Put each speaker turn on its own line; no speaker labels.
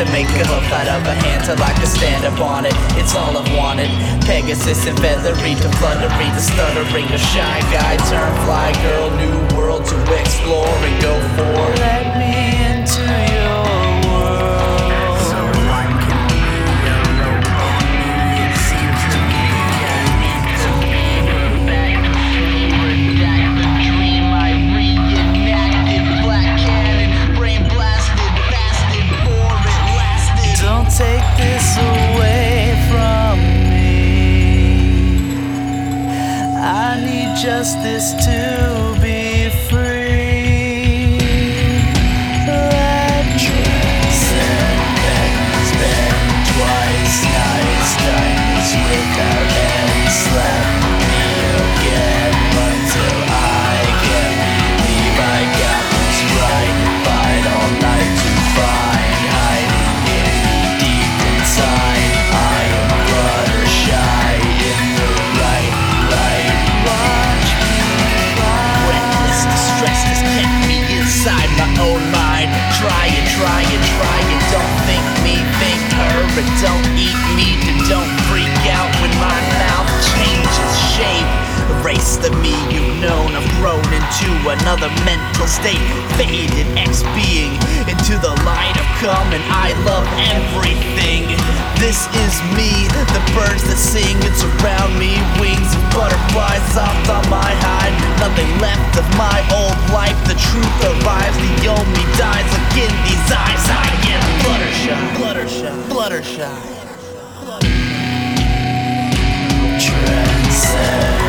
to make a love out of a hand till I can stand up on it. It's all I've wanted. Pegasus and feathery to fluttery, the stuttering, a shy guy turn fly girl, new world to explore and go for. Let me into your world. So I can be alone. It seems to me I need to be back to the dream I reenacted. Black cannon, brain blasted, fasted for it lasted. Don't take this away from me. I need justice to be free. Let transcend and spend twice nice diamonds without end. Slap me again until I can believe I got this right. Fight all night to find hiding in me deep inside. I am Fluttershy in the right light. Watch me fly. Reckless distress has kept me inside my own mind. Try it, try it, try it. Don't think me, think her. But don't eat meat and don't freak out when my mouth changes shape. Erase the me you've known. I've grown into another mental state. Faded ex-being into the light I've come, and I love everything. This is me, the birds that sing. It's around me, wings of butterflies soft on my hide. Nothing left of my old life. The truth arrives, the old me dies. Look in these eyes, I am Fluttershy, Fluttershy, Fluttershy. Transcend.